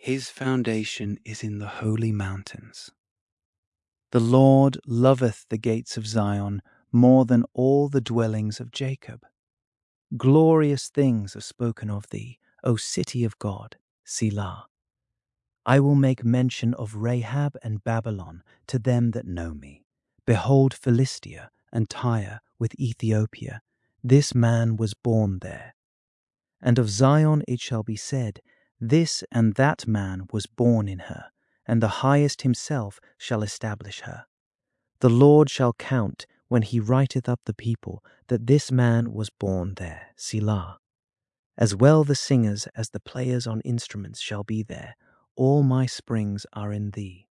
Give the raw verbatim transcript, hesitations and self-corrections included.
His foundation is in the holy mountains. The Lord loveth the gates of Zion more than all the dwellings of Jacob. Glorious things are spoken of thee, O city of God, Selah. I will make mention of Rahab and Babylon to them that know me. Behold Philistia and Tyre with Ethiopia, this man was born there. And of Zion it shall be said, this and that man was born in her, and the highest himself shall establish her. The Lord shall count, when he writeth up the people, that this man was born there, Selah. As well the singers as the players on instruments shall be there. All my springs are in thee.